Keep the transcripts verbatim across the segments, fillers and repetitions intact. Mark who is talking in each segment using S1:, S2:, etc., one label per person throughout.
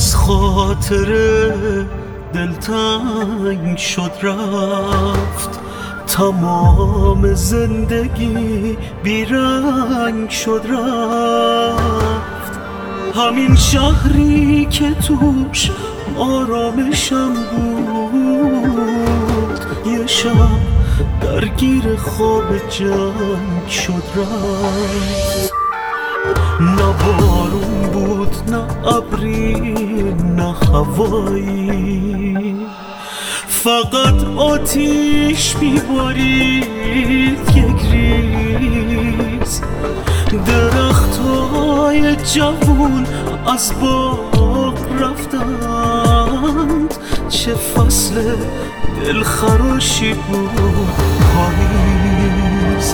S1: از خاطر دلتنگ شد رفت، تمام زندگی بیرنگ شد رفت. همین شهری که توش آرامشم بود، یه شب درگیر خواب جنگ شد رفت. نه بارون بود نه ابری نه هوایی، فقط آتیش میبارید یک ریز. درختای جوون از باغ رفتند، چه فصل دلخراشی بود پاییز.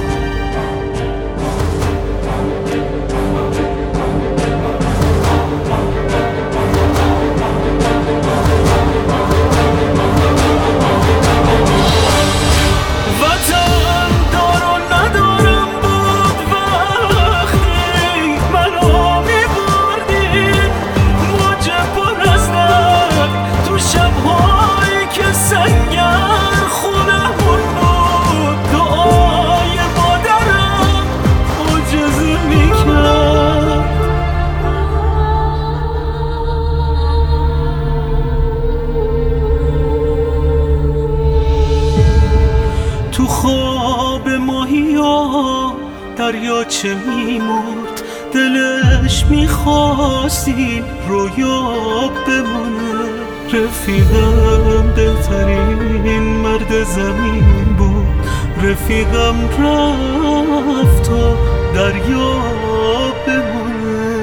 S1: تو خواب ماهیا دریاچه میمرد، دلش میخواست این رویا بمونه. رفیقم بهترین مرد زمین بود، رفیقم رفت و دریا بمونه.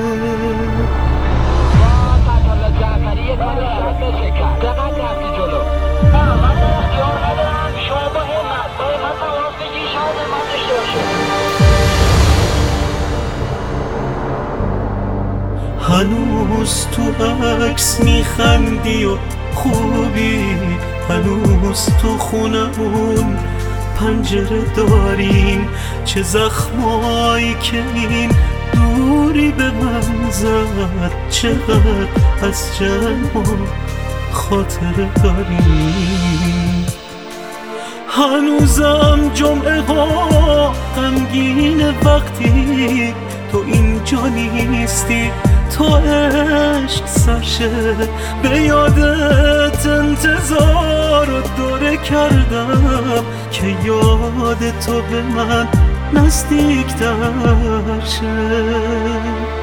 S1: هنوز تو عکس میخندی و خوبی، هنوز تو خونمون پنجره داریم. چه زخمایی که این دوری به من زد، چقدر از جنگ و خاطره داریم. هنوزم جمعه ها غمگین وقتی تو اینجا نیستی. تا عشق سرشه به یادت انتظار و دوره کردم، که یاد تو به من نزدیک تر شه.